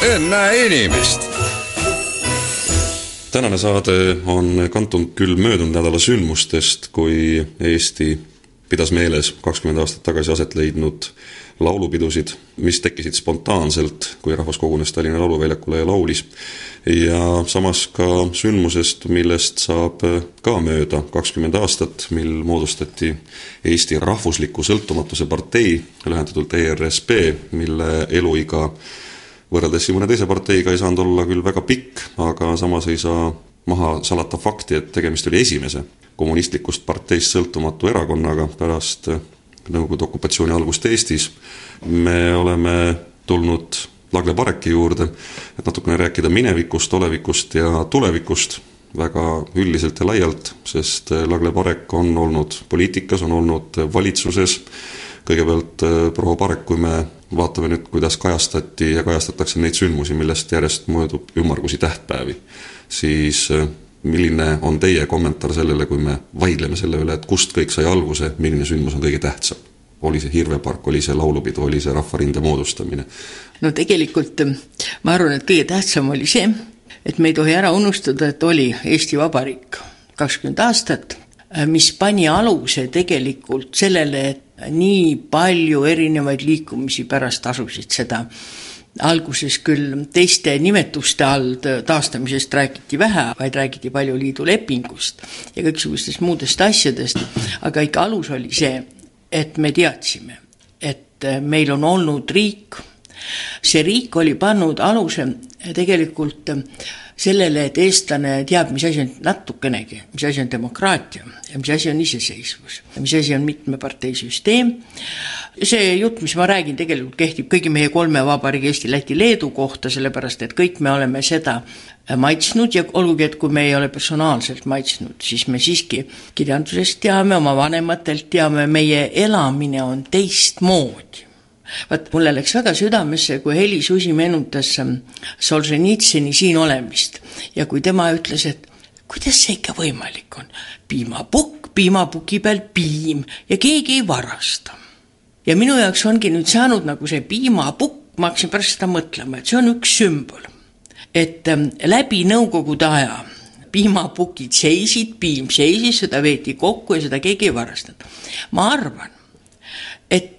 Ennäe inimest! Tänane saade on kantunud küll möödunud nädala sündmustest, kui Eesti pidas meeles 20 aastat tagasi aset leidnud laulupidusid, mis tekkisid spontaanselt, kui rahvas kogunes Tallinna Lauluväljakule ja laulis. Ja samas ka sündmusest, millest saab ka mööda 20 aastat, mil moodustati Eesti Rahvusliku Sõltumatuse Partei, lühendatult ERSP, mille eluiga võrreldes mõne teise parteiga ei saanud olla küll väga pikk, aga samas ei saa maha salata fakti, et tegemist oli esimese kommunistlikust parteist sõltumatu erakonnaga pärast Nõukogude okupatsiooni algust Eestis. Me oleme tulnud Lagle Pareki juurde, et natukene rääkida minevikust, olevikust ja tulevikust väga üldiselt ja laialt, sest Lagle Parek on olnud poliitikas, on olnud valitsuses. Kõigepealt proua Parek, kui me vaatame nüüd, kuidas kajastati ja kajastatakse neid sündmusi, millest järjest möödub ümmargusi tähtpäevi, siis milline on teie kommentaar sellele, kui me vaidleme selle üle, et kust kõik sai alguse, milline sündmus on kõige tähtsam? Oli see Hirvepark, oli see laulupidu, oli see rahvarinde moodustamine? No tegelikult ma arvan, et kõige tähtsam oli see, et me ei tohi ära unustada, et oli Eesti Vabariik 20 aastat, mis pani aluse tegelikult sellele, et nii palju erinevaid liikumisi pärast asusid seda. Alguses küll teiste nimetuste all taastamisest räägiti vähe, vaid räägiti palju liidu lepingust ja kõiksugustest muudest asjadest, aga ikka alus oli see, et me teadsime, et meil on olnud riik. See riik oli pannud aluse tegelikult sellele, et eestlane teab, mis asi on natukenegi, mis asi on demokraatia ja mis asi on iseseisvus ja mis asi on mitmeparteisüsteem. See jutt, mis ma räägin, tegelikult kehtib kõigi meie 3 vabariigi Eesti, Läti, Leedu kohta, sellepärast, et kõik me oleme seda maitsnud ja olgugi, et kui me ei ole personaalselt maitsnud, siis me siiski kirjandusest teame, oma vanematelt teame, meie elamine on teistmoodi. Vaat mulle läks väga südamesse, kui Heli Susi meenutas Solženitsini siin olemist ja kui tema ütles, et kuidas see ikka võimalik on? Piimapukk, piimapuki peal piim ja keegi ei varasta. Ja minu jaoks ongi nüüd saanud nagu see piimapukk, ma hakkasin pärast seda mõtlema, et see on üks sümbol. Et läbi nõukogude aja piimapukid seisid, piim seisis, seda veeti kokku ja seda keegi ei varastanud. Ma arvan, et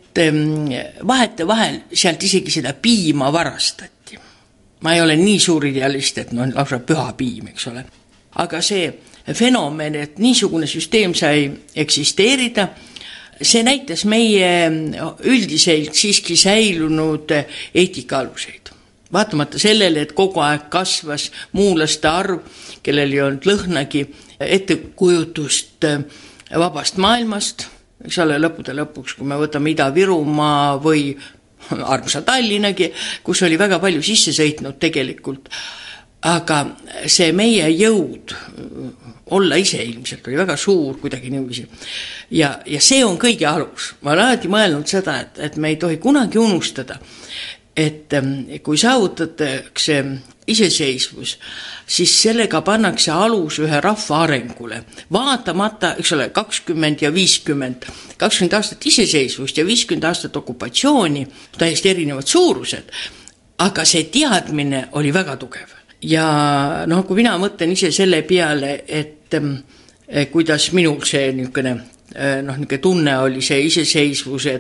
vahel sealt isegi seda piima varastati. Ma ei ole nii suur idealist, et on lausa püha piim, eks ole. Aga see fenomen, et niisugune süsteem sai eksisteerida, see näitas meie üldiselt siiski säilunud eetikaaluseid. Vaatamata sellele, et kogu aeg kasvas muulaste arv, kellel ei olnud lõhnagi ettekujutust vabast maailmast, eks ole, lõppude lõpuks, kui me võtame Ida-Virumaa või armsa Tallinnagi, kus oli väga palju sisse sõitnud tegelikult. Aga see meie jõud olla ise ilmselt oli väga suur kuidagi niiviisi. Ja see on kõige alus. Ma olen alati mõelnud seda, et me ei tohi kunagi unustada, et kui saavutatakse iseseisvus, siis sellega pannakse alus ühe rahva arengule. Vaatamata, eks ole, 20 ja 50, 20 aastat iseseisvust ja 50 aastat okupatsiooni, täiesti erinevad suurused, aga see teadmine oli väga tugev. Ja kui mina mõtlen ise selle peale, et kuidas minul see niisugune tunne oli see iseseisvuse,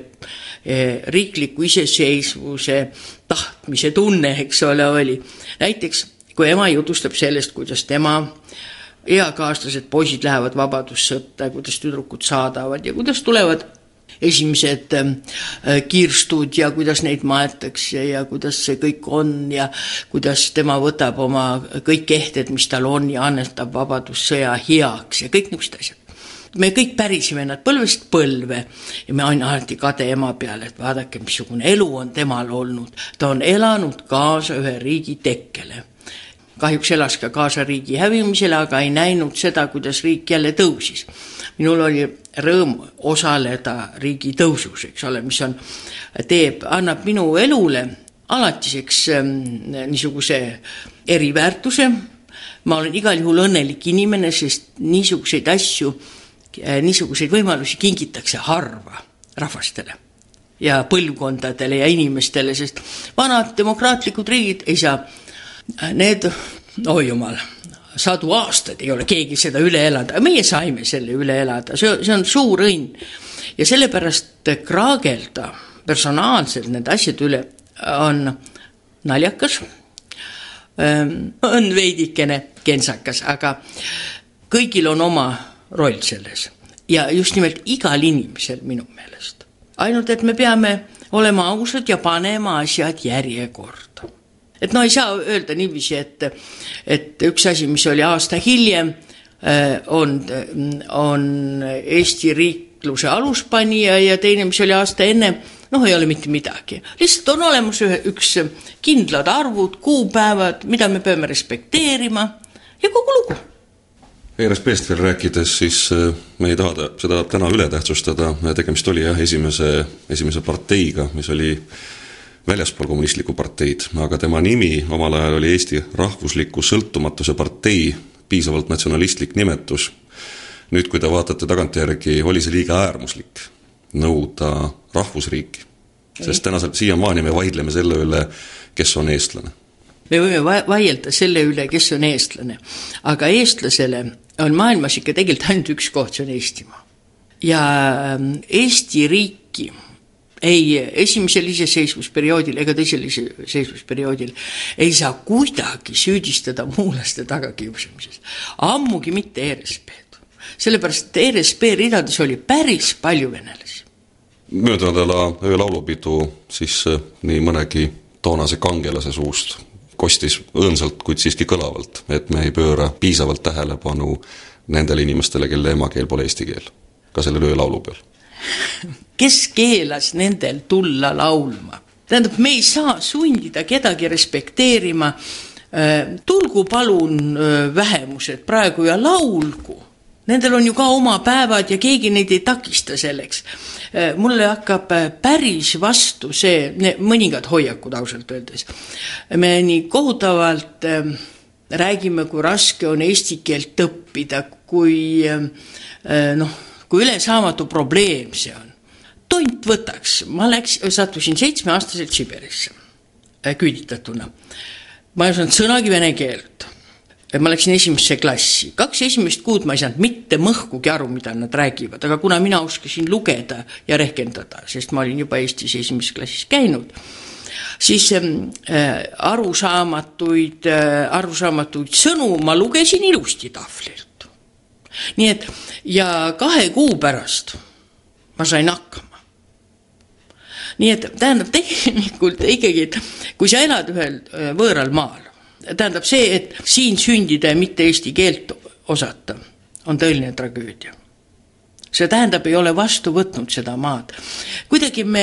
riikliku iseseisvuse tahtmise tunne, eks ole, oli. Näiteks, kui ema jutustab sellest, kuidas tema eakaaslased poisid lähevad vabadussõtta, kuidas tüdrukud saadavad ja kuidas tulevad esimesed kiirstud ja kuidas neid maetakse ja kuidas see kõik on ja kuidas tema võtab oma kõik ehted, mis tal on ja annetab vabadussõja heaks ja kõik niisugused asjad. Me kõik pärisime nad põlvest põlve ja me aina alati kade ema peale, et vaadake, missugune elu on temal olnud. Ta on elanud kaasa ühe riigi tekkele. Kahjuks elas ka kaasa riigi hävimisele, aga ei näinud seda, kuidas riik jälle tõusis. Minul oli rõõm osaleda riigi tõusus, eks ole, mis on, annab minu elule alatiseks niisuguse eriväärtuse. Ma olen igal juhul õnnelik inimene, sest niisuguseid asju, niisuguseid võimalusi kingitakse harva rahvastele. ja põlvkondadele ja inimestele, sest vanad demokraatlikud riigid ei saa, need, jumal, sadu aastaid ei ole keegi seda üle elada, meie saime selle üle elada, see on suur õnn ja sellepärast kraagelda personaalselt need asjad üle on naljakas, on veidikene kensakas, aga kõigil on oma roll selles ja just nimelt igal inimesel minu meelest. Ainult, et me peame olema ausad ja panema asjad järjekorda. Et ei saa öelda niiviisi, et üks asi, mis oli aasta hiljem, on Eesti riikluse aluspanija ja teine, mis oli aasta enne, ei ole mitte midagi. Lihtsalt on olemas üks kindlad arvud, kuupäevad, mida me peame respekteerima ja kogu lugu. ERSP-st veel rääkides, siis me ei taha seda täna üle tähtsustada. Tegemist oli esimese parteiga, mis oli väljaspool kommunistlikku parteid, aga tema nimi omal ajal oli Eesti rahvusliku sõltumatuse partei, piisavalt natsionalistlik nimetus. Nüüd, kui te vaatate tagantjärgi, oli see liiga äärmuslik nõuda rahvusriiki, sest siiamaani me vaidleme selle üle, kes on eestlane. Me võime vaielda selle üle, kes on eestlane, aga eestlasele on maailmas ikka tegelikult ainult üks koht, see on Eestimaa. Ja Eesti riiki ei esimesel iseseisvusperioodil ega teisel iseseisvusperioodil ei saa kuidagi süüdistada muulaste tagakiusamises. Ammugi mitte ERSP-d. Sellepärast, et ERSP ridades oli päris palju venelasi. Möödunadala öölaulupidu siis nii mõnegi toonase kangelase suust kostis õõnsalt, kuid siiski kõlavalt, et me ei pööra piisavalt tähelepanu nendele inimestele, kelle emakeel pole eesti keel, ka selle öölaulu peal. Kes keelas nendel tulla laulma? Tähendab, me ei saa sundida kedagi respekteerima. Tulgu palun vähemused praegu ja laulgu. Nendel on ju ka oma päevad ja keegi neid ei takista selleks. Mulle hakkab päris vastu see, mõningad hoiakud ausalt öeldes. Me nii kohutavalt räägime, kui raske on eesti keelt õppida, kui ülesaamatu probleem see on. Tont võtaks, ma sattusin 7-aastaselt Siberisse küüditatuna. Ma ei osanud sõnagi vene keelt. Ma läksin esimesse klassi. 2 esimest kuud ma ei saanud mitte mõhkugi aru, mida nad räägivad, aga kuna mina oskasin lugeda ja rehkendada, sest ma olin juba Eestis esimeses klassis käinud, siis arusaamatuid sõnu ma lugesin ilusti tahvlilt. Nii et, ja 2 kuu pärast ma sain hakkama. Nii et tähendab tegelikult ikkagi, kui sa elad ühel võõral maal, tähendab see, et siin sündida ja mitte eesti keelt osata, on tõeline tragöödia. See tähendab, ei ole vastu võtnud seda maad. Kuidagi ma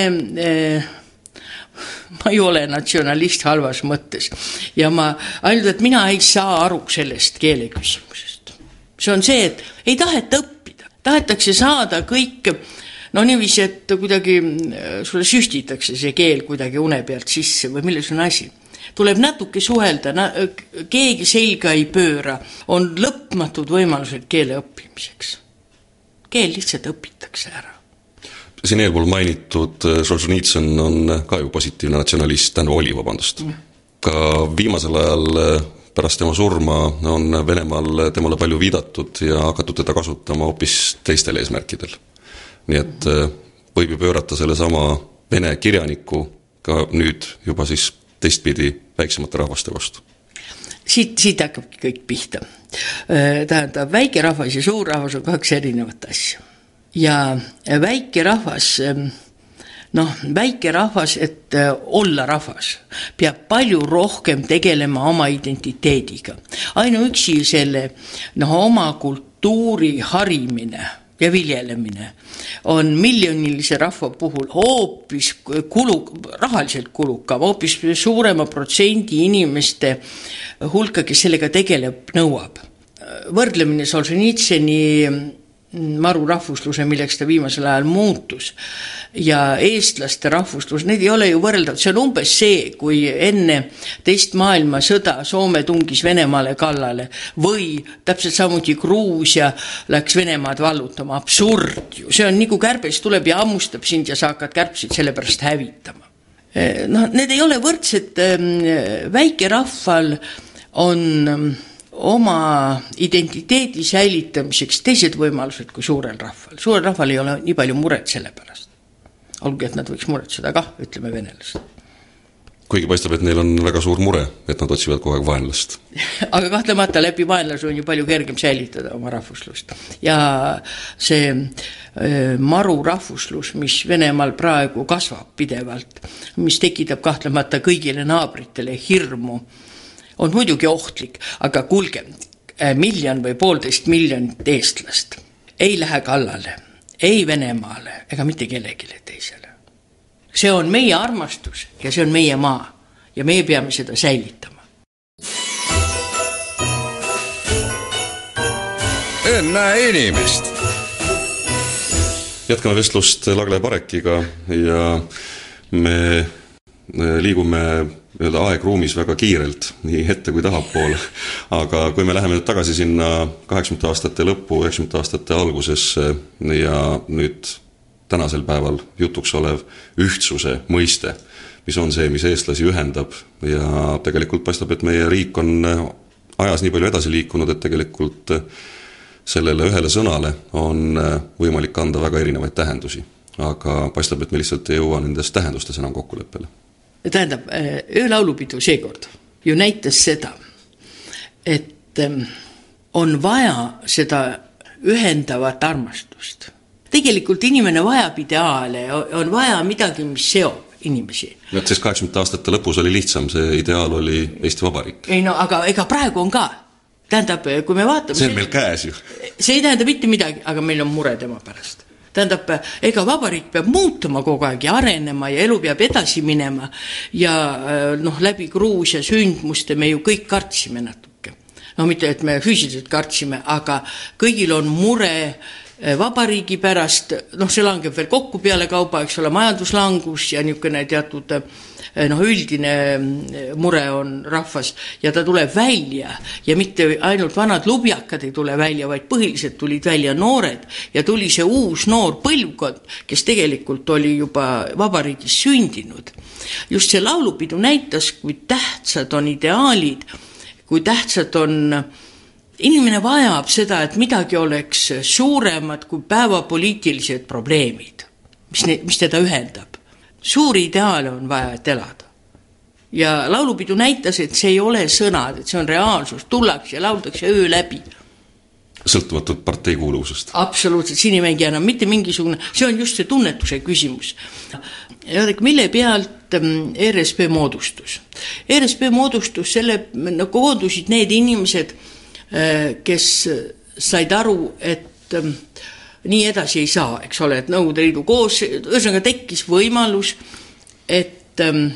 ei ole natsionalist halvas mõttes ja ainult, et mina ei saa aru sellest keele küsimusest. See on see, et ei taheta õppida. Tahetakse saada kõik, niiviisi, et kuidagi sulle süstitakse see keel kuidagi une pealt sisse või milles on asi. Tuleb natuke suhelda, keegi selga ei pööra, on lõpmatud võimalused keele õppimiseks. Keel lihtsalt õpitakse ära. Siin eelpool mainitud Solžhenitsyn on ka ju positiivne natsionalist, Ka viimasel ajal pärast tema surma on Venemaal temale palju viidatud ja hakatud teda kasutama hoopis teistel eesmärkidel. Nii et võib ju pöörata selle sama vene kirjaniku ka nüüd juba siis teistpidi väiksemate rahvaste vastu. Siit hakkabki kõik pihta. Tähendab, väike rahvas ja suur rahvas on 2 erinevat asja. Ja väike rahvas, et olla rahvas, peab palju rohkem tegelema oma identiteediga. Ainuüksi selle oma kultuuri harimine ja viljelemine on miljonilise rahva puhul hoopis rahaliselt kulukam, hoopis suurema protsendi inimeste hulka, kes sellega tegeleb, nõuab. Võrdlemine Solžhenitsyni maru rahvusluse, milleks ta viimasel ajal muutus, ja eestlaste rahvuslus, need ei ole ju võrreldav, see on umbes see, kui enne teist maailmasõda Soome tungis Venemaale kallale või täpselt samuti Gruusia läks Venemaad vallutama, absurd ju, see on nagu kärbes tuleb ja ammustab sind ja sa hakkad kärbsid selle pärast hävitama. No, need ei ole võrdsed, väike rahval on oma identiteedi säilitamiseks teised võimalused kui suurel rahval. Suurel rahval ei ole nii palju muret selle pärast. Olgu, et nad võiks muretseda kah, ütleme venelased. Kuigi paistab, et neil on väga suur mure, et nad otsivad kogu aeg vaenlast. Aga kahtlemata läbi vaenlase on ju palju kergem säilitada oma rahvuslust. Ja see maru rahvuslus, mis Venemaal praegu kasvab pidevalt, mis tekitab kahtlemata kõigile naabritele hirmu, on muidugi ohtlik, aga kuulge, 1 miljon või 1,5 miljonit eestlast ei lähe kallale, ei Venemaale ega mitte kellegile teisele. See on meie armastus ja see on meie maa ja meie peame seda säilitama. Enne inimest. Jätkame vestlust Lagle Parekiga ja me liigume aegruumis väga kiirelt, nii ette kui tahapoole. Aga kui me läheme nüüd tagasi sinna 80 aastate lõppu, 90 aastate algusesse ja nüüd tänasel päeval jutuks olev ühtsuse mõiste, mis on see, mis eestlasi ühendab ja tegelikult paistab, et meie riik on ajas nii palju edasi liikunud, et tegelikult sellele ühele sõnale on võimalik anda väga erinevaid tähendusi, aga paistab, et me lihtsalt ei jõua nendes tähendustes enam kokkuleppele. Tähendab, öölaulupidu seekord ju näitas seda, et on vaja seda ühendavat armastust. Tegelikult inimene vajab ideaale, on vaja midagi, mis seob inimesi. Sest 80 aastate lõpus oli lihtsam, see ideaal oli Eesti Vabariik. Ei no, aga ega praegu on ka. Tähendab, kui me vaatame... See on meil käes ju. See ei tähenda mitte midagi, aga meil on mure tema pärast. Tähendab, ega vabariik peab muutuma kogu aeg ja arenema ja elu peab edasi minema ja läbi Gruusia sündmuste me ju kõik kartsime natuke. No mitte, et me füüsiliselt kartsime, aga kõigil on mure vabariigi pärast, see langeb veel kokku peale kauba, eks ole, majanduslangus ja niisugune teatud üldine mure on rahvas ja ta tuleb välja ja mitte ainult vanad lubjakad ei tule välja, vaid põhiliselt tulid välja noored ja tuli see uus noor põlvkond, kes tegelikult oli juba vabariigis sündinud. Just see laulupidu näitas, kui tähtsad on ideaalid, kui tähtsad on inimene vajab seda, et midagi oleks suuremad kui päevapoliitilised probleemid, mis teda ühendab. Suuri ideaale on vaja, et elada. Ja laulupidu näitas, et see ei ole sõnad, et see on reaalsus, tullakse ja lauldakse öö läbi. Sõltumatult parteikuuluvusest. Absoluutselt, siin ei mängi enam mitte mingisugune, see on just see tunnetuse küsimus. Ja mille pealt RSP moodustus? RSP moodustus, selle koondusid need inimesed, kes said aru, et nii edasi ei saa, eks ole, et Nõukogude Liidu koos, ühesõnaga tekkis võimalus, et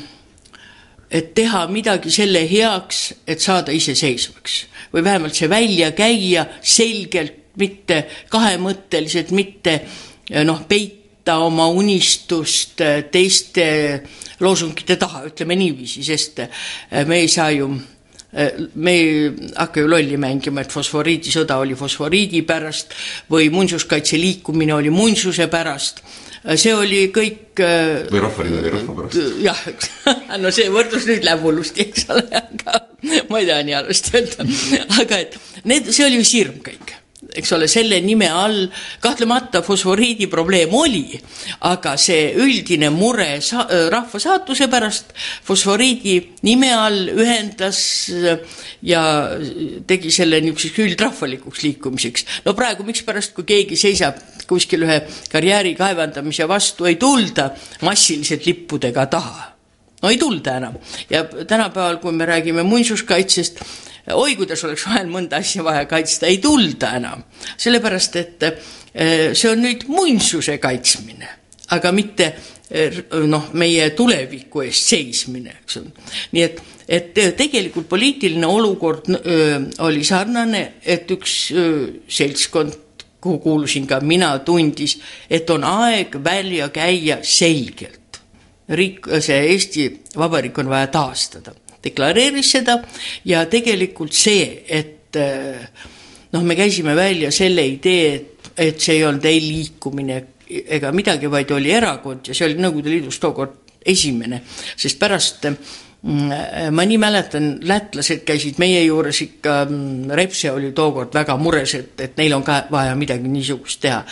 teha midagi selle heaks, et saada iseseisvaks. Või vähemalt see välja käia selgelt, mitte kahemõtteliselt, mitte peita oma unistust teiste loosungite taha, ütleme niiviisi, sest me ei saa ju... Me ei hakka ju lolli mängima, et fosforiidisõda oli fosforiidi pärast või muinsuskaitse liikumine oli muinsuse pärast. See oli kõik... Või rahvarinne või rahva pärast. Jah, no see võrdlus nüüd läheb hullusti, eks ole, aga ma ei taha nii halvasti öelda. Aga see oli ju sirm kõik. Eks ole, selle nime all kahtlemata fosforiidi probleem oli, aga see üldine mure rahva saatuse pärast fosforiidi nime all ühendas ja tegi selle niisuguseks üldrahvalikuks liikumiseks. No praegu miks pärast, kui keegi seisab kuskil ühe karjääri kaevandamise vastu, ei tulda massiliselt lippudega taha. No ei tulda enam. Ja tänapäeval, kui me räägime muinsuskaitsest, oi, kuidas oleks vahel mõnda asja vaja kaitsta, ei tulda enam. Sellepärast, et see on nüüd muinsuse kaitsmine, aga mitte meie tuleviku eest seismine. Nii et tegelikult poliitiline olukord oli sarnane, et üks seltskond kuhu kuulusin ka mina, tundis, et on aeg välja käia selgelt. See Eesti Vabariik on vaja taastada. Deklareeris seda ja tegelikult see, et me käisime välja selle idee, et see ei olnud ei liikumine ega midagi, vaid oli erakond ja see oli Nõukogude Liidus tookord esimene, sest pärast ma nii mäletan, lätlased käisid meie juures ikka, Repse oli tookord väga mures, et neil on ka vaja midagi niisugust teha.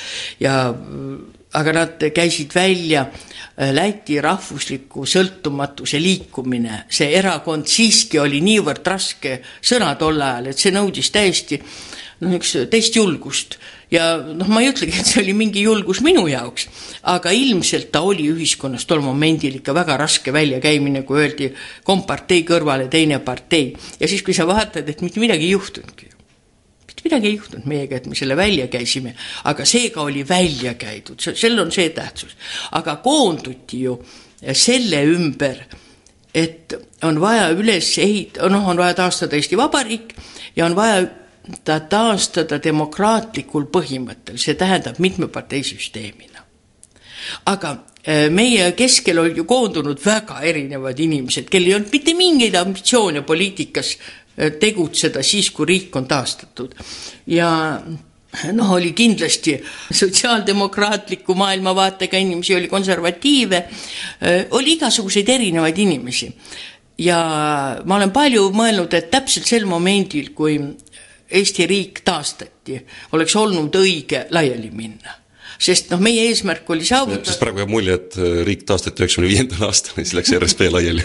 Aga nad käisid välja Läti rahvusliku sõltumatuse liikumine. See erakond siiski oli niivõrd raske sõna tol ajal, et see nõudis täiesti teist julgust. Ja ma ei ütlegi, et see oli mingi julgus minu jaoks, aga ilmselt ta oli ühiskonnas tol momendil ikka väga raske välja käimine, kui öeldi kompartei kõrvale teine partei. Ja siis, kui sa vaatad, et mitte midagi ei juhtunudki. Mitte midagi ei juhtunud meiega, et me selle välja käisime, aga seega oli välja käidud. Sel on see tähtsus. Aga koonduti ju selle ümber, et on vaja üles on vaja taastada Eesti Vabariik ja on vaja ta taastada demokraatlikul põhimõttel, see tähendab mitmeparteisüsteemina. Aga meie keskel oli ju koondunud väga erinevad inimesed, kellel ei olnud mitte mingeid ambitsioone poliitikas tegutseda siis, kui riik on taastatud. Ja oli kindlasti sotsiaaldemokraatliku maailmavaatega inimesi, oli konservatiive, oli igasuguseid erinevaid inimesi. Ja ma olen palju mõelnud, et täpselt sel momendil, kui Eesti riik taastati, oleks olnud õige laiali minna. Sest meie eesmärk oli saavutada... Sest praegu jääb mulje, et riik taastati 95. aastal, siis läks RSP laiali.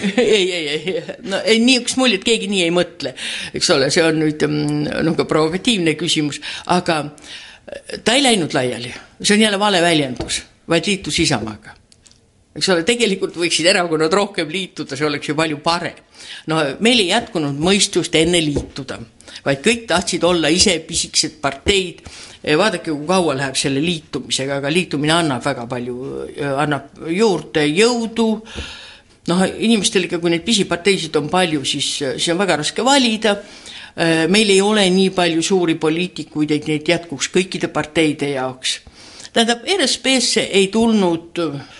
ei, nii üks mulje, et keegi nii ei mõtle. Eks ole, see on nüüd ka provokatiivne küsimus, aga ta ei läinud laiali. See on jälle vale väljendus, vaid liitus Isamaaga. Eks ole, tegelikult võiksid erakonnad rohkem liituda, see oleks ju palju parem. Meil ei jätkunud mõistust enne liituda, vaid kõik tahtsid olla ise pisikesed parteid. Vaadake, kui kaua läheb selle liitumisega, aga liitumine annab väga palju, annab juurde jõudu. Inimestel ikka, kui neid pisiparteisid on palju, siis on väga raske valida. Meil ei ole nii palju suuri poliitikuid, et neid jätkuks kõikide parteide jaoks. Tähendab, RSP-sse ei tulnud...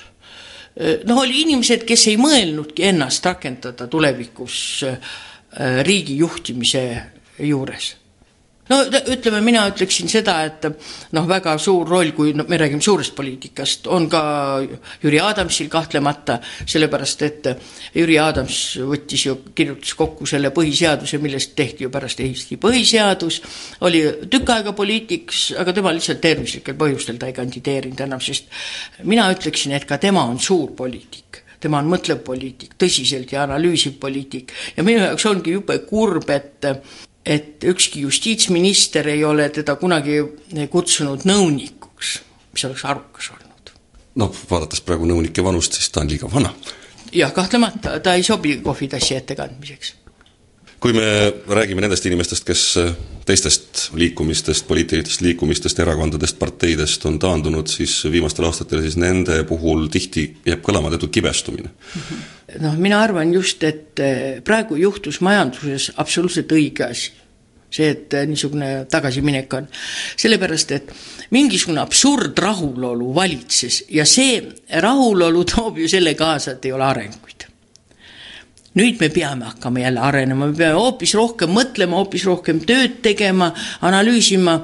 oli inimesed, kes ei mõelnudki ennast rakendada tulevikus riigi juhtimise juures. Ütleme, mina ütleksin seda, et väga suur roll, kui me räägime suurest poliitikast, on ka Jüri Adamsil kahtlemata, sellepärast, et Jüri Adams kirjutas kokku selle põhiseaduse, millest tehti ju pärast Eesti põhiseadus, oli tükk aega poliitiks, aga tema lihtsalt tervislikel põhjustel ta ei kandideerinud enam, sest mina ütleksin, et ka tema on suur poliitik. Tema on mõtlev poliitik, tõsiselt ja analüüsiv poliitik. Ja minu jaoks ongi jube kurb, et ükski justiitsminister ei ole teda kunagi kutsunud nõunikuks, mis oleks arukas olnud. Vaadates praegu nõunike vanust, siis ta on liiga vana. Ja kahtlemata, ta ei sobi kohvitassi ettekandmiseks. Kui me räägime nendest inimestest, kes teistest liikumistest, poliitilistest liikumistest, erakondadest, parteidest on taandunud, siis viimastel aastatel siis nende puhul tihti jääb kõlama teatud kibestumine. Mina arvan just, et praegu juhtus majanduses absoluutselt õige asi. See, et niisugune tagasiminek on. Sellepärast, et mingisugune absurd rahulolu valitses ja see rahulolu toob ju selle kaasa, et ei ole arenguid. Nüüd me peame hakkama jälle arenema, me peame hoopis rohkem mõtlema, hoopis rohkem tööd tegema, analüüsima,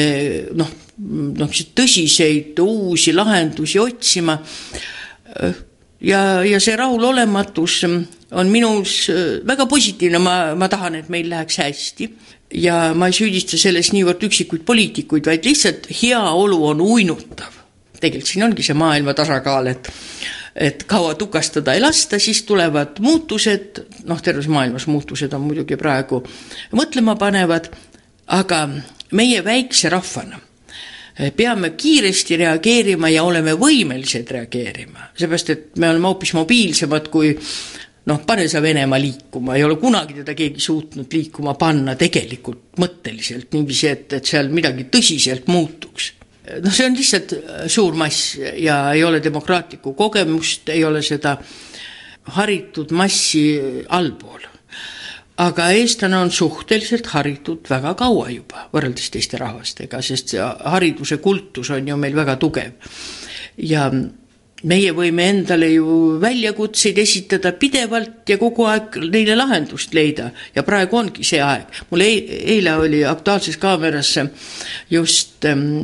tõsiseid uusi lahendusi otsima. Ja see rahulolematus on minus väga positiivne, ma tahan, et meil läheks hästi ja ma ei süüdista selles niivõrd üksikuid poliitikuid, vaid lihtsalt hea olu on uinutav. Tegelikult siin ongi see maailma tasakaal, et kaua tukastada ei lasta, siis tulevad muutused, terves maailmas muutused on muidugi praegu mõtlema panevad, aga meie väikse rahvana peame kiiresti reageerima ja oleme võimelised reageerima, seepärast, et me oleme hoopis mobiilsemad kui pane sa Venemaa liikuma, ei ole kunagi teda keegi suutnud liikuma panna tegelikult mõtteliselt niiviisi, et seal midagi tõsiselt muutuks. See on lihtsalt suur mass ja ei ole demokraatlikku kogemust, ei ole seda haritud massi allpool. aga eestlane on suhteliselt haritud väga kaua juba, võrreldes teiste rahvastega, sest see hariduse kultus on ju meil väga tugev. Ja meie võime endale ju väljakutseid esitada pidevalt ja kogu aeg neile lahendust leida. Ja praegu ongi see aeg. Mul eile oli Aktuaalses Kaameras just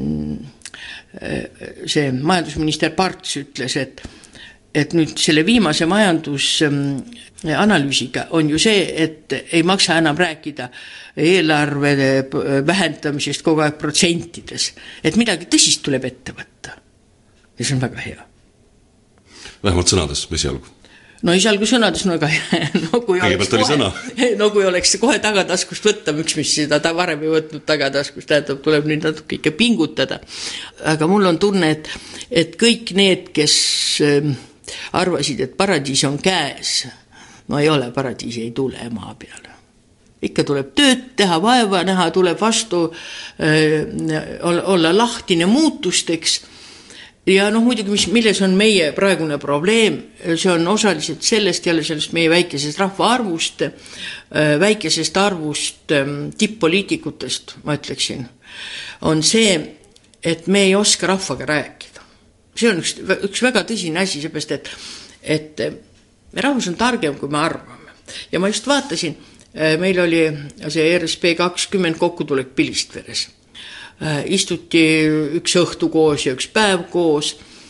see majandusminister Parts ütles, et nüüd selle viimase majandusanalüüsiga on ju see, et ei maksa enam rääkida eelarve vähendamisest kogu aeg protsentides, et midagi tõsist tuleb ette võtta. Ja see on väga hea. Vähemalt sõnades esialgu. No esialgu sõnades, no kui oleks kohe tagataskust võtta, miks mis seda ta varem ei võtnud tagataskust, tähendab, tuleb nüüd natuke ikka pingutada. Aga mul on tunne, et kõik need, kes arvasid, et paradiis on käes, no ei ole, paradiisi ei tule maa peale. Ikka tuleb tööd teha, vaeva näha, tuleb vastu olla lahtine muutusteks. Ja muidugi, milles on meie praegune probleem, see on osaliselt sellest meie väikesest arvust tipp-poliitikutest, ma ütleksin, on see, et me ei oska rahvaga rääkida. See on üks väga tõsine asi, seepärast, et rahvas on targem, kui me arvame. Ja ma just vaatasin, meil oli see RSP 20 kokkutulek Pilistveres. Istuti üks õhtu koos ja üks päev koos.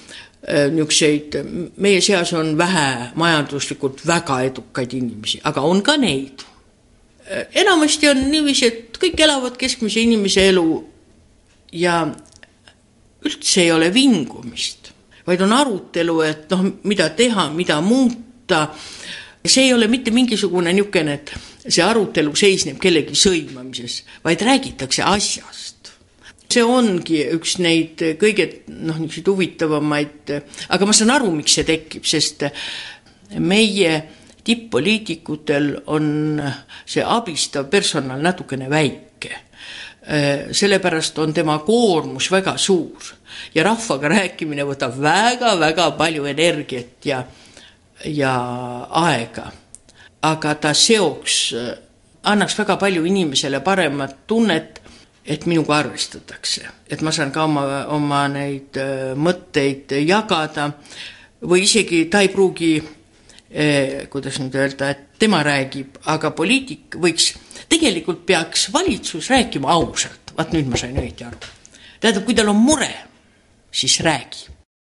Meie seas on vähe majanduslikult väga edukaid inimesi, aga on ka neid. Enamasti on niiviisi, et kõik elavad keskmise inimese elu ja üldse ei ole vingumist, vaid on arutelu, et mida teha, mida muuta. See ei ole mitte mingisugune niisugune, et see arutelu seisneb kellegi sõimamises, vaid räägitakse asjast. See ongi üks neid kõige huvitavamaid, aga ma saan aru, miks see tekib, sest meie tipp-poliitikutel on see abistav personal natukene väike. Sellepärast on tema koormus väga suur ja rahvaga rääkimine võtab väga-väga palju energiat ja aega. Aga ta annaks väga palju inimesele paremat tunnet, et minuga arvestatakse, et ma saan ka oma neid mõtteid jagada või isegi ta ei pruugi, kuidas nüüd öelda, et tema räägib, aga poliitik tegelikult peaks valitsus rääkima ausalt. Vaat nüüd ma sain õieti aru. Tähendab, kui tal on mure, siis räägi.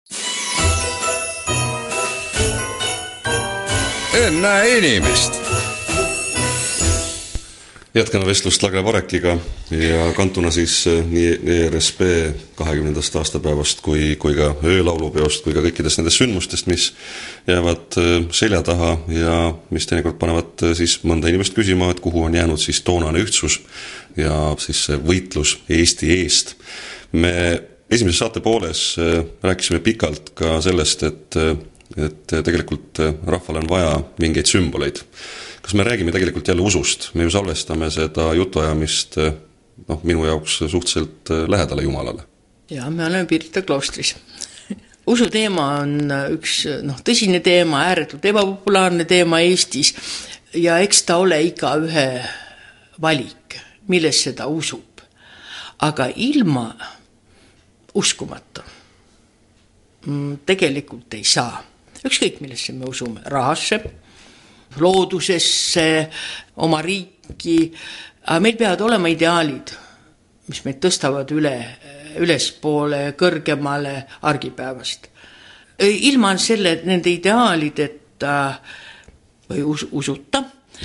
Ennäe inimest. Jätkame vestlust Lagre Varekiga ja kantuna siis nii RSP 20. aastapäevast kui ka öölaulupeost kui ka kõikidest nendest sündmustest, mis jäävad selja taha ja mis teinekord panevad siis mõnda inimest küsima, et kuhu on jäänud siis toonane ühtsus ja siis see võitlus Eesti eest. Me esimeses saate pooles rääkisime pikalt ka sellest, et tegelikult rahval on vaja mingeid sümboleid. Kas me räägime tegelikult jälle usust? Me ju salvestame seda jutuajamist minu jaoks suhteliselt lähedale Jumalale. Ja, me oleme Pirita kloostris. Usu teema on üks tõsine teema, ääretult ebapopulaarne teema Eestis ja eks ta ole iga ühe valik, milles seda usub. Aga ilma uskumata tegelikult ei saa. Ükskõik millesse me usume, rahasse, loodusesse, oma riiki, aga meil peavad olema ideaalid, mis meid tõstavad ülespoole, kõrgemale argipäevast. Ilma nende ideaalideta või usuta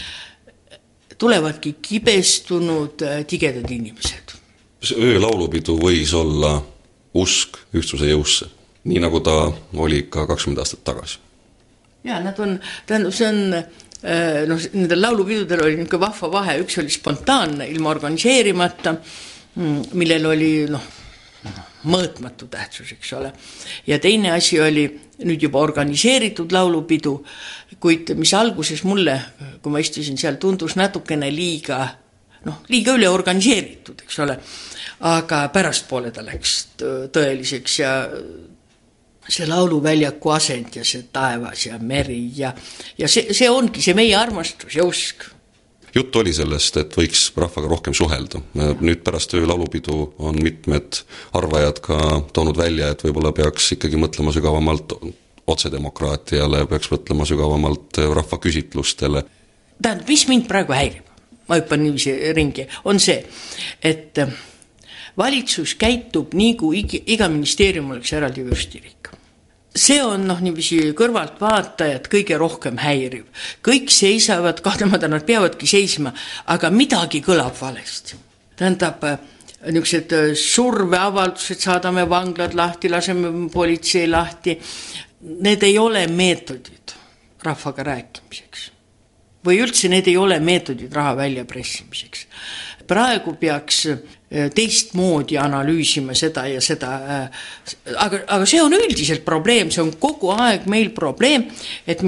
tulevadki kibestunud tigedad inimesed. Öölaulupidu võis olla usk ühtsuse jõusse, nii nagu ta oli ka 20 aastat tagasi. Ja, see on, nendel laulupidudel oli niisugune vahva vahe, üks oli spontaanne, ilma organiseerimata, millel oli mõõtmatu tähtsus, eks ole. Ja teine asi oli nüüd juba organiseeritud laulupidu, kuid mis alguses mulle, kui ma istusin seal, tundus natukene liiga üle organiseeritud, eks ole. Aga pärastpoole ta läks tõeliseks ja see lauluväljaku asend ja see taevas ja meri ja see ongi see meie armastus ja usk. Jutt oli sellest, et võiks rahvaga rohkem suhelda. Nüüd pärast öölaulupidu on mitmed arvajad ka toonud välja, et võib-olla peaks ikkagi mõtlema sügavamalt otsedemokraatiale, peaks mõtlema sügavamalt rahvaküsitlustele. Tähendab, mis mind praegu häirib, ma hüppan niiviisi ringi, on see, et valitsus käitub nii kui iga ministeerium oleks eraldi vürstiriik. See on niiviisi kõrvalt vaatajad kõige rohkem häiriv. Kõik seisavad, kahtlemata nad peavadki seisma, aga midagi kõlab valesti. Tähendab, niisugused surveavaldused, saadame vanglad lahti, laseme politsei lahti. Need ei ole meetodid rahvaga rääkimiseks. Või üldse need ei ole meetodid raha välja pressimiseks. Praegu peaks teistmoodi analüüsima seda ja seda, aga see on üldiselt probleem, see on kogu aeg meil probleem, et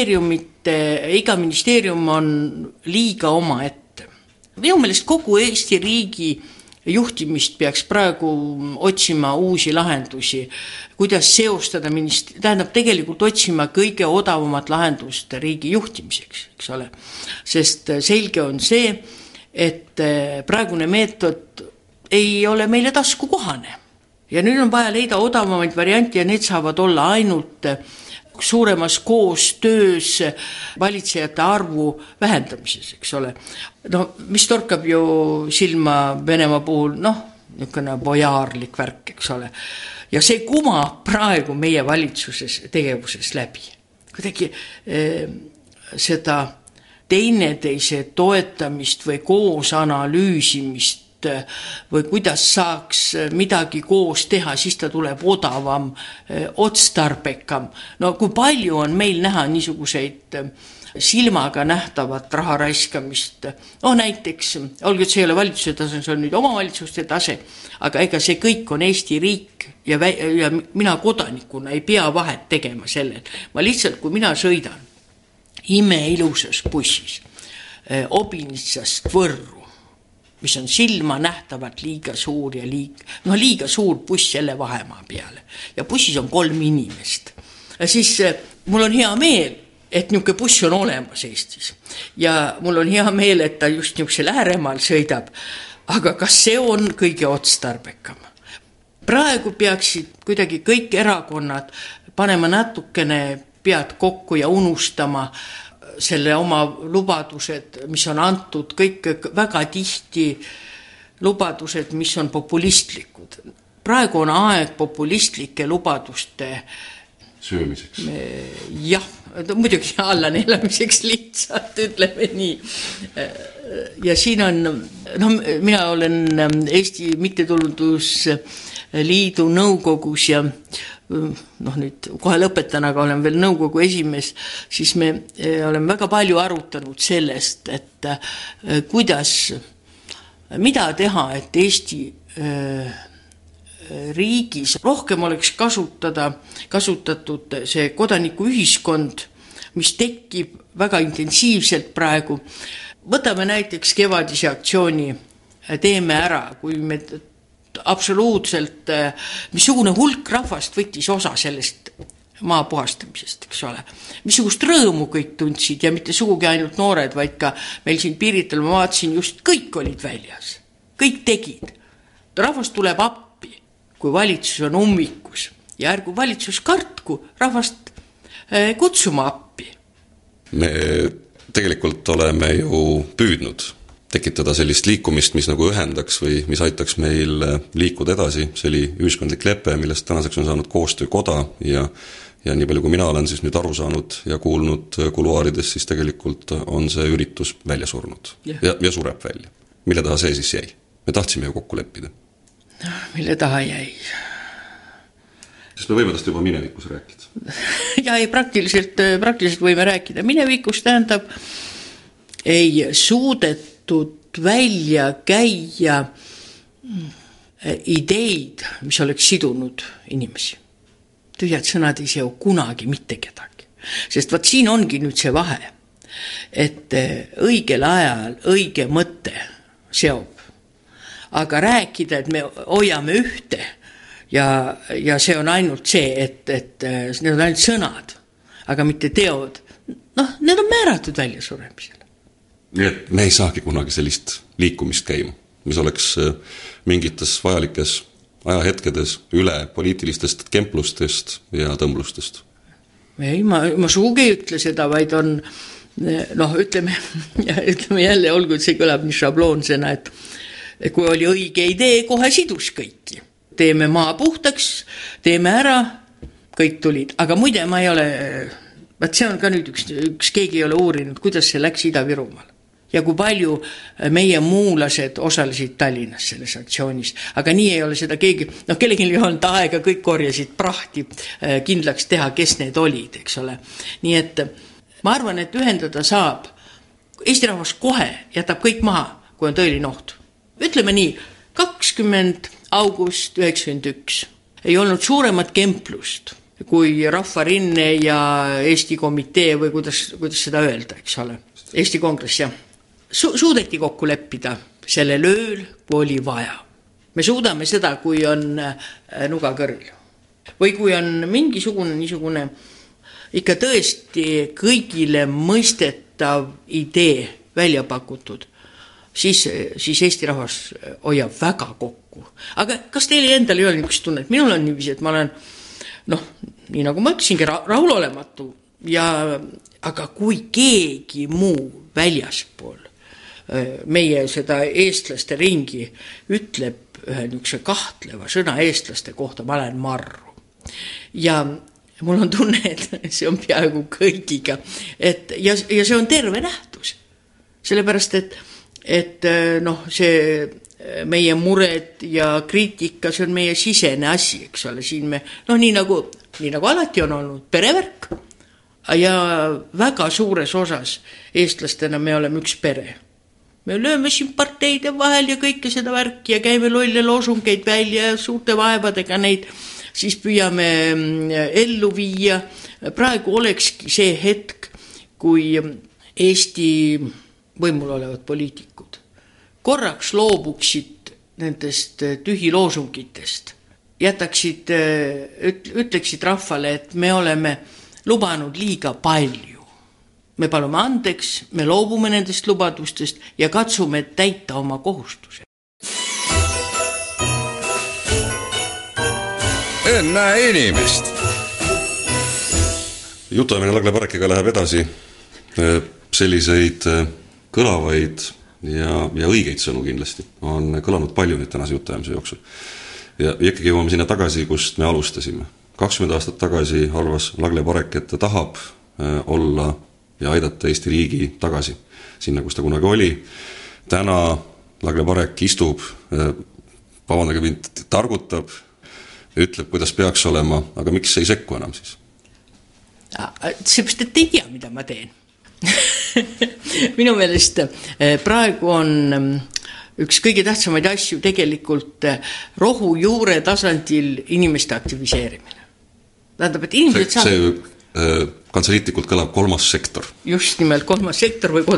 iga ministeerium on liiga oma ette. Minu meelest kogu Eesti riigi juhtimist peaks praegu otsima uusi lahendusi, kuidas seostada tähendab tegelikult otsima kõige odavamat lahendust riigi juhtimiseks, eks ole. Sest selge on see, et praegune meetod ei ole meile taskukohane. Ja nüüd on vaja leida odavamaid varianti ja need saavad olla ainult suuremas koostöös valitsejate arvu vähendamises, eks ole. Mis torkab ju silma Venemaa puhul, niisugune bojaarlik värk, eks ole. Ja see kumab praegu meie valitsuses tegevuses läbi. Kuidagi seda teineteise toetamist või koos analüüsimist või kuidas saaks midagi koos teha, siis ta tuleb odavam, otstarbekam. Kui palju on meil näha niisuguseid silmaga nähtavat raha raiskamist. Näiteks, olgu, et see ei ole valitsuse tase, see on nüüd omavalitsuste tase, aga ega see kõik on Eesti riik ja mina kodanikuna ei pea vahet tegema sellel. Ma lihtsalt, kui mina sõidan imeilusas bussis Obinitsast Võrru, mis on silma nähtavalt liiga suur ja liiga suur buss selle vahemaa peale. Ja bussis on 3 inimest. Siis mul on hea meel, et niisugune buss on olemas Eestis. Ja mul on hea meel, et ta just niisugusel ääremaal sõidab. Aga kas see on kõige otstarbekam? Praegu peaksid kuidagi kõik erakonnad panema natukene pead kokku ja unustama selle oma lubadused, mis on antud, kõik väga tihti lubadused, mis on populistlikud. Praegu on aeg populistlike lubaduste söömiseks. Jah, muidugi alla neelamiseks lihtsalt, ütleme nii. Ja siin on, mina olen Eesti Mittetulundusliidu nõukogus ja nüüd kohe lõpetan, aga olen veel nõukogu esimees, siis me oleme väga palju arutanud sellest, et mida teha, et Eesti riigis rohkem oleks kasutatud see kodanikuühiskond, mis tekib väga intensiivselt praegu. Võtame näiteks kevadise aktsiooni Teeme ära, kui me absoluutselt, missugune hulk rahvast võttis osa sellest maa puhastamisest, eks ole. Missugust rõõmu kõik tundsid ja mitte sugugi ainult noored, vaid ka meil siin Piirital, ma vaatasin, just kõik olid väljas. Kõik tegid. Rahvas tuleb appi, kui valitsus on ummikus ja ärgu valitsus kartku rahvast kutsuma appi. Me tegelikult oleme ju püüdnud tekitada sellist liikumist, mis nagu ühendaks või mis aitaks meil liikuda edasi. See oli ühiskondlik lepe, millest tänaseks on saanud koostöökoda ja nii palju kui mina olen siis nüüd aru saanud ja kuulnud kuluaarides, siis tegelikult on see üritus välja surnud ja sureb välja. Mille taha see siis jäi? Me tahtsime ju kokku leppida. Mille taha jäi? Sest me võime tast juba minevikus rääkida. Ja ei, praktiliselt võime rääkida. Minevikus tähendab ei suudet välja käia ideid, mis oleks sidunud inimesi. Tühjad sõnad ei seo kunagi mitte kedagi. Sest vaat siin ongi nüüd see vahe, et õigel ajal õige mõte seob. Aga rääkida, et me hoiame ühte ja see on ainult see, et need on ainult sõnad, aga mitte teod. Need on määratud välja suremisele. Nii et me ei saagi kunagi sellist liikumist käima, mis oleks mingites vajalikes ajahetkedes üle poliitilistest kemplustest ja tõmblustest. Ei, ma suugi ei ütle seda, vaid on, ütleme jälle, olgu, et see kõlab nii šabloonsena, et kui oli õige idee, kohe sidus kõiki. Teeme maa puhtaks, teeme ära, kõik tulid. Aga muide, ma ei ole, see on ka nüüd üks keegi ei ole uurinud, kuidas see läks Ida-Virumaal. Ja kui palju meie muulased osalesid Tallinnas selles aktsioonis. Aga nii ei ole seda keegi, kellegi ei olnud aega, kõik korjasid prahti kindlaks teha, kes need olid, eks ole. Nii et ma arvan, et ühendada saab. Eesti rahvas kohe jätab kõik maha, kui on tõeline oht. Ütleme nii, 20. august 91 ei olnud suuremat kemplust kui Rahvarinne ja Eesti komitee või kuidas seda öelda, eks ole. Eesti kongress, jah. Suudeti kokku leppida sellel ööl, kui oli vaja. Me suudame seda, kui on nuga kõrl. Või kui on mingisugune niisugune ikka tõesti kõigile mõistetav idee välja pakutud, siis Eesti rahvas hoiab väga kokku. Aga kas teil endal ei ole niisugust tunnet? Minul on niiviisi, et ma olen, nii nagu ma ütlesingi, rahulolematu. Aga kui keegi muu väljaspool meie seda eestlaste ringi ütleb ühe niisuguse kahtleva sõna eestlaste kohta, ma olen marru. Ja mul on tunne, et see on peaaegu kõigiga. Ja see on terve nähtus. Sellepärast, et see meie mured ja kriitika, see on meie sisene asi, eks ole. Siin me, nii nagu alati on olnud perevärk ja väga suures osas eestlastena me oleme üks pere. Me lööme siin parteide vahel ja kõike seda värki ja käime lolle loosungeid välja ja suurte vaevadega neid siis püüame ellu viia. Praegu olekski see hetk, kui Eesti võimul olevad poliitikud korraks loobuksid nendest tühiloosungitest, ütleksid rahvale, et me oleme lubanud liiga palju. Me palume andeks, me loobume nendest lubadustest ja katsume täita oma kohustuse. Ennäe inimest! Jutuajamine Lagle Parekiga läheb edasi. Selliseid kõlavaid ja õigeid sõnu kindlasti on kõlanud palju nüüd tänase jutuajamise jooksul. Ja ikkagi jõuame sinna tagasi, kust me alustasime. 20 aastat tagasi arvas Lagle Parek, et ta tahab olla ja aidata Eesti riigi tagasi sinna, kus ta kunagi oli. Täna Lagle Parek istub, vabandage mind, targutab, ütleb, kuidas peaks olema, aga miks ei sekku enam siis? Seepärast, et ei tea, mida ma teen. Minu meelest praegu on üks kõige tähtsamaid asju tegelikult rohu juure tasandil inimeste aktiviseerimine. Tähendab, et inimesed saavad... See kantseliitlikult kõlab kolmas sektor. Just nimelt kolmas sektor või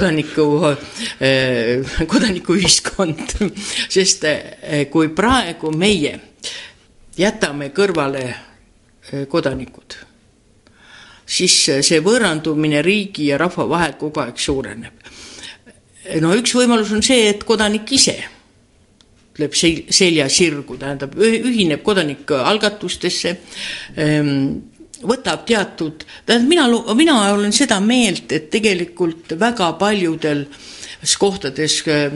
kodanikuühiskond. Sest kui praegu meie jätame kõrvale kodanikud, siis see võõrandumine riigi ja rahva vahel kogu aeg suureneb. Üks võimalus on see, et kodanik ise lööb selja sirgu, tähendab, ühineb kodanik algatustesse, võtab teatud, mina olen seda meelt, et tegelikult väga paljudel kohtades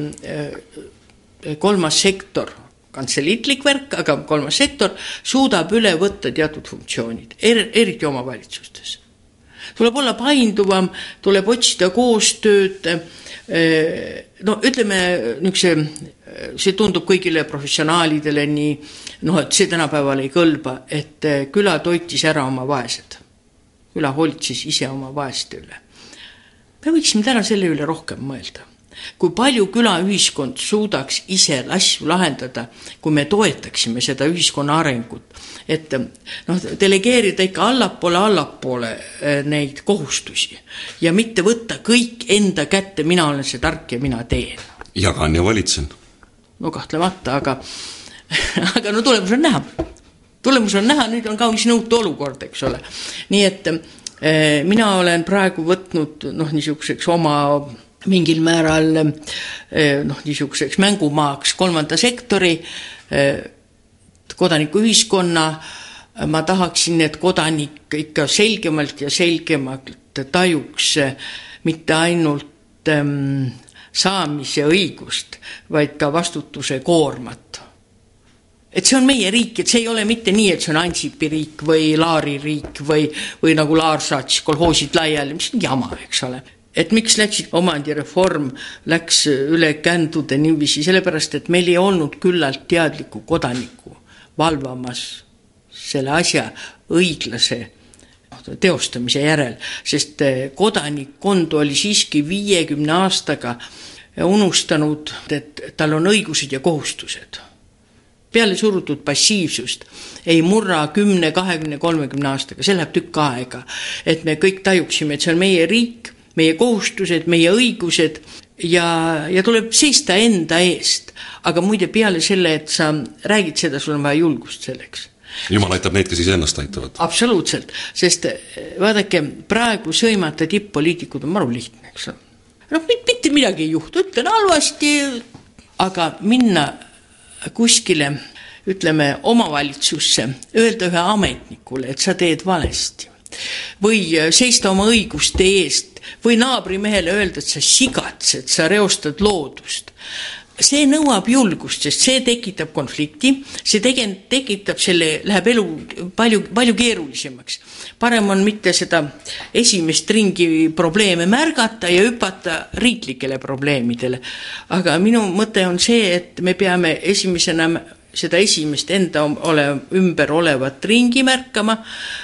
kolmas sektor, kantseliitlik värk, aga kolmas sektor suudab üle võtta teatud funktsioonid, eriti omavalitsustes. Tuleb olla painduvam, tuleb otsida koostööd, ütleme, see tundub kõigile professionaalidele nii, et see tänapäeval ei kõlba, et küla toitis ära oma vaesed. Küla hoolitses ise oma vaeste üle. Me võiksime täna selle üle rohkem mõelda. Kui palju külaühiskond suudaks ise asju lahendada, kui me toetaksime seda ühiskonna arengut, et delegeerida ikka allapoole neid kohustusi ja mitte võtta kõik enda kätte, mina olen see tark ja mina teen. Jagan ja valitsen. Kahtlemata, aga tulemus on näha. Tulemus on näha, nüüd on kaunis nõutu olukord, eks ole. Nii et mina olen praegu võtnud niisuguseks oma mingil määral niisuguseks mängumaaks kolmanda sektori, kodanikuühiskonna. Ma tahaksin, et kodanik ikka selgemalt ja selgemalt tajuks mitte ainult saamise õigust, vaid ka vastutuse koormat. Et see on meie riik, et see ei ole mitte nii, et see on Ansipi riik või Laari riik või nagu Laar saatis kolhoosid laiali, mis on jama, eks ole. Et miks läksid omandireform, läks üle kändude niiviisi, sellepärast, et meil ei olnud küllalt teadliku kodaniku valvamas selle asja õiglase teostamise järel, sest kodanikkond oli siiski 50 aastaga unustanud, et tal on õigused ja kohustused. Peale surutud passiivsust ei murra 10, 20, 30 aastaga, see läheb tükk aega, et me kõik tajuksime, et see on meie riik, meie kohustused, meie õigused ja tuleb seista enda eest. Aga muide peale selle, et sa räägid seda, sul on vaja julgust selleks. Jumal aitab neid, kes ise ennast aitavad. Absoluutselt, sest vaadake, praegu sõimata tipp-poliitikud on maru lihtne, eks. Mitte midagi ei juhtu, ütlen halvasti, aga minna kuskile, ütleme, omavalitsusse, öelda ühe ametnikule, et sa teed valesti. Või seista oma õiguste eest, või naabrimehele öelda, et sa sigatsed, sa reostad loodust. See nõuab julgust, sest see tekitab konflikti, see tekitab läheb elu palju keerulisemaks. Parem on mitte seda esimest ringi probleeme märgata ja hüpata riiklikele probleemidele. Aga minu mõte on see, et me peame esimesena seda esimest enda ümber olevat ringi märkama,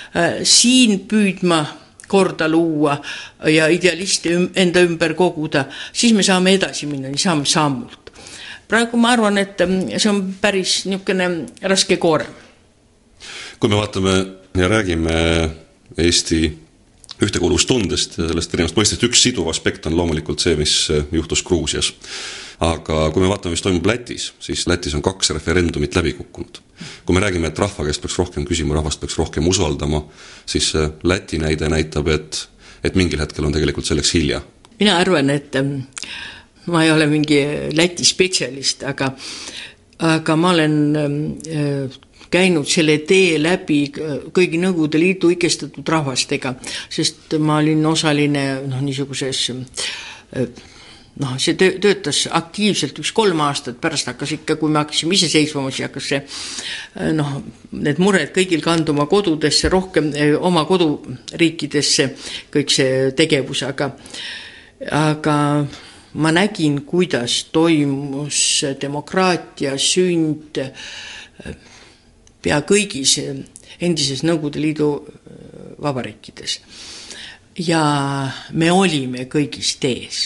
siin püüdma korda luua ja idealiste enda ümber koguda, siis me saame edasi minna, nii saame sammult. Praegu ma arvan, et see on päris niisugune raske koorem. Kui me vaatame ja räägime Eesti ühtekuuluvustundest ja sellest erinevast mõistest, üks siduv aspekt on loomulikult see, mis juhtus Gruusias. Aga kui me vaatame, mis toimub Lätis, siis Lätis on 2 referendumit läbi kukkunud. Kui me räägime, et rahva käest peaks rohkem küsima, rahvast peaks rohkem usaldama, siis Läti näide näitab, et mingil hetkel on tegelikult selleks hilja. Mina arvan, et ma ei ole mingi Läti spetsialist, aga ma olen käinud selle tee läbi kõigi Nõukogude Liidu ikestatud rahvastega, sest ma olin osaline niisuguses, see töötas aktiivselt 3 aastat, pärast hakkas ikka, kui me hakkasime iseseisvama, siis hakkas see, need mured kõigil kanduma kodudesse, rohkem oma koduriikidesse, kõik see tegevus, aga ma nägin, kuidas toimus demokraatia sünd pea kõigis endises Nõukogude Liidu vabariikides. Ja me olime kõigist ees.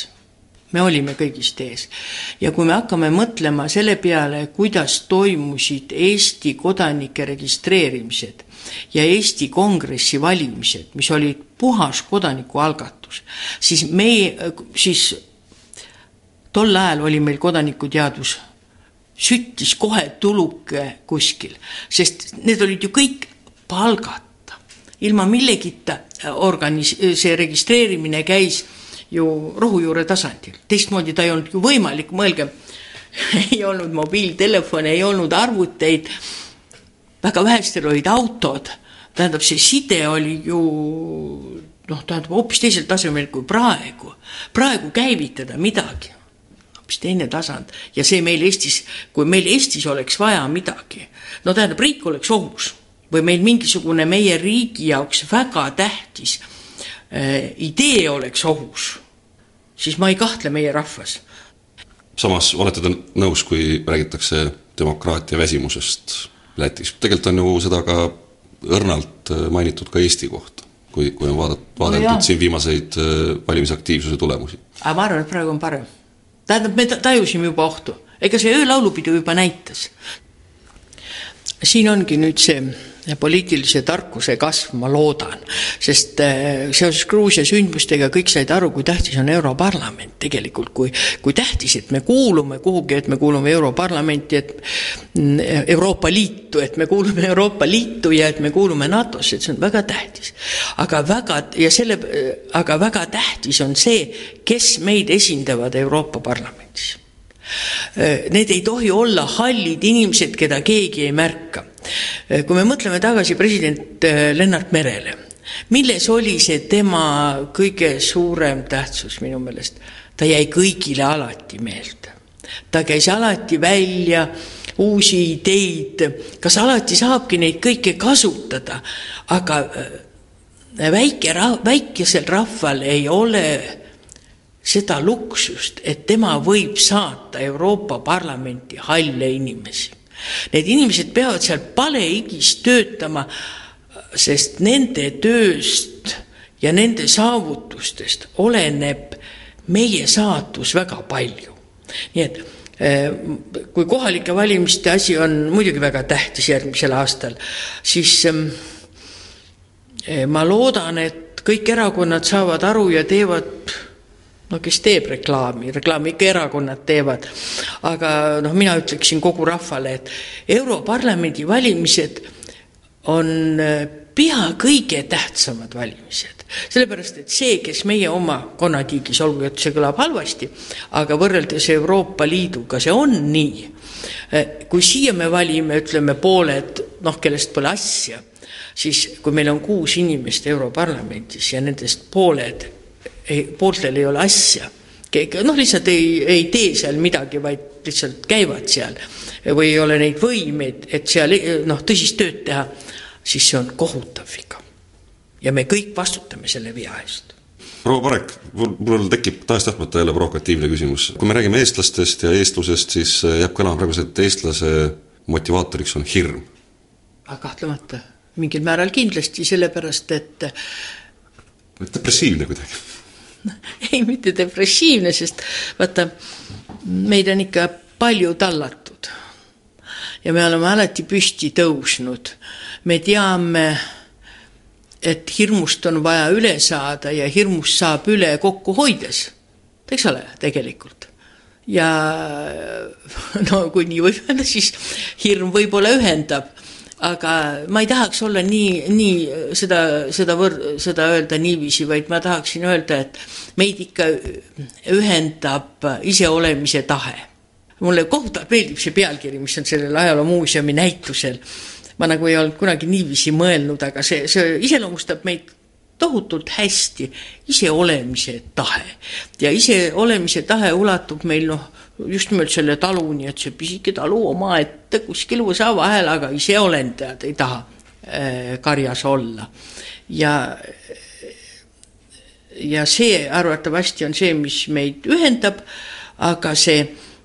Ja kui me hakkame mõtlema selle peale, kuidas toimusid Eesti kodanike registreerimised ja Eesti kongressi valimised, mis olid puhas kodanikualgatus, siis tol ajal oli meil kodanikuteadus süttis kohe tuluke kuskil, sest need olid ju kõik palgata. Ilma millegita see registreerimine käis ju rohujuure tasandil. Teistmoodi ta ei olnud ju võimalik, mõelge, ei olnud mobiiltelefone, ei olnud arvuteid, väga vähestel olid autod, tähendab see side oli ju hoopis teisel tasemel kui praegu. Praegu käivitada midagi. Hoopis teine tasand. Ja see meil Eestis, kui meil Eestis oleks vaja midagi, tähendab riik oleks ohus või meil mingisugune meie riigi jaoks väga tähtis idee oleks ohus, siis ma ei kahtle meie rahvas. Samas olete te nõus, kui räägitakse demokraatia väsimusest Lätis. Tegelikult on ju seda ka õrnalt mainitud ka Eesti kohta, kui on vaadeldud siin viimaseid valimisaktiivsuse tulemusi. Aga ma arvan, et praegu on parem. Tähendab, me tajusime juba ohtu. Ega see öölaulupidu juba näitas. Siin ongi nüüd see poliitilise tarkuse kasv, ma loodan, sest seoses Gruusia sündmustega kõik said aru, kui tähtis on Europarlament tegelikult, kui tähtis, et me kuulume kuhugi, et me kuulume Europarlamenti, et Euroopa Liitu, et me kuulume Euroopa Liitu ja et me kuulume NATO-sse, et see on väga tähtis. Aga väga tähtis on see, kes meid esindavad Euroopa Parlamendis. Need ei tohi olla hallid inimesed, keda keegi ei märka. Kui me mõtleme tagasi president Lennart Merele, milles oli see tema kõige suurem tähtsus minu meelest? Ta jäi kõigile alati meelde. Ta käis alati välja uusi ideid, kas alati saabki neid kõike kasutada, aga väikesel rahval ei ole seda luksust, et tema võib saata Euroopa Parlamenti halle inimesi. Need inimesed peavad seal paleigis töötama, sest nende tööst ja nende saavutustest oleneb meie saatus väga palju. Nii et kui kohalike valimiste asi on muidugi väga tähtis järgmisel aastal, siis ma loodan, et kõik erakonnad saavad aru ja teevad, kes teeb reklaami ikka erakonnad teevad, aga mina ütleksin kogu rahvale, et Europarlamendi valimised on pea kõige tähtsamad valimised. Sellepärast, et see, kes meie oma konnatiigis, olgu, et see kõlab halvasti, aga võrreldes Euroopa Liiduga see on nii. Kui siia me valime, ütleme pooled, kellest pole asja, siis kui meil on 6 inimest Europarlamendis ja nendest pooltel ei ole asja, lihtsalt ei tee seal midagi, vaid lihtsalt käivad seal või ei ole neid võimeid, et seal tõsist tööd teha, siis see on kohutav viga. Ja me kõik vastutame selle vea eest. Proua Parek, mul tekib tahes-tahtmata jälle provokatiivne küsimus. Kui me räägime eestlastest ja eestlusest, siis jääb kõlama praegu see, et eestlase motivaatoriks on hirm. Aga kahtlemata, mingil määral kindlasti, sellepärast, et depressiivne kuidagi. Ei, mitte depressiivne, sest vaata, meid on ikka palju tallatud ja me oleme alati püsti tõusnud. Me teame, et hirmust on vaja üle saada ja hirmust saab üle kokku hoides. Eks ole, tegelikult. Ja kui nii võib öelda, siis hirm võib-olla ühendab. Aga ma ei tahaks olla nii seda öelda niiviisi, vaid ma tahaksin öelda, et meid ikka ühendab iseolemise tahe. Mulle kohutavalt meeldib see pealkiri, mis on sellel ajaloomuuseumi näitusel. Ma nagu ei olnud kunagi niiviisi mõelnud, aga see iseloomustab meid tohutult hästi, iseolemise tahe. Ja iseolemise tahe ulatub meil just nimelt selle taluni, et see pisike talu oma ette kuskil võsa vahel, aga ise olendajad ei taha karjas olla. Ja see arvatavasti on see, mis meid ühendab, aga see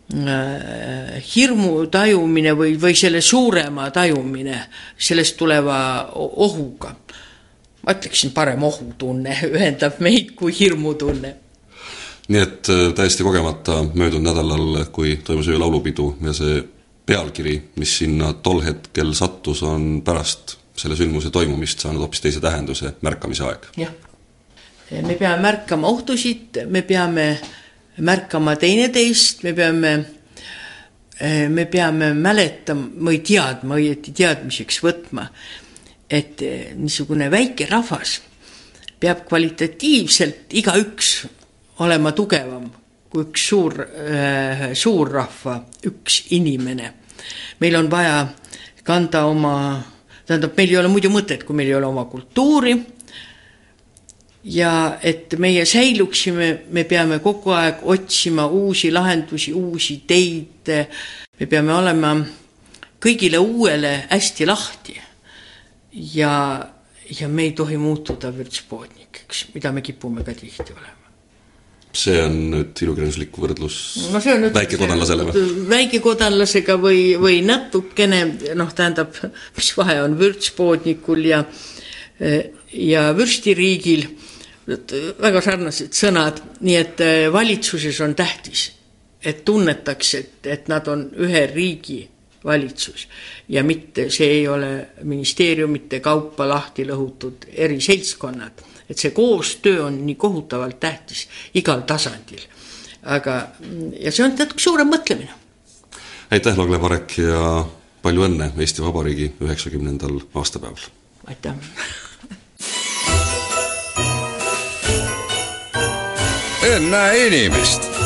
hirmu tajumine või selle suurema tajumine sellest tuleva ohuga. Ma ütleksin parem ohutunne ühendab meid kui hirmutunne. Nii et täiesti kogemata möödunud nädalal, kui toimus öö laulupidu ja see pealkiri, mis sinna tol hetkel sattus, on pärast selle sündmuse toimumist saanud hoopis teise tähenduse, märkamise aeg. Jah. Me peame märkama ohtusid, me peame märkama teineteist, me peame mäletama või teadma, õieti teadmiseks võtma, et niisugune väike rahvas peab kvalitatiivselt igaüks olema tugevam kui üks suur rahva, üks inimene. Meil on vaja kanda tähendab, meil ei ole muidu mõtet, kui meil ei ole oma kultuuri, ja et meie säiluksime, me peame kogu aeg otsima uusi lahendusi, uusi teid, me peame olema kõigile uuele hästi lahti ja me ei tohi muutuda vürtspoodnikeks, mida me kipume ka tihti olema. See on nüüd ilukirjanduslik võrdlus väikekodanlasele või? Väikekodanlasega või natukene, tähendab, mis vahe on vürtspoodnikul ja vürstiriigil, väga sarnased sõnad, nii et valitsuses on tähtis, et tunnetaks, et nad on ühe riigi valitsus ja mitte, see ei ole ministeeriumite kaupa lahti lõhutud eri seltskonnad, et see koostöö on nii kohutavalt tähtis igal tasandil. Ja see on natuke suurem mõtlemine. Aitäh, Lagle Parek, ja palju õnne Eesti Vabariigi 90. aastapäeval. Aitäh. Ennäe inimest.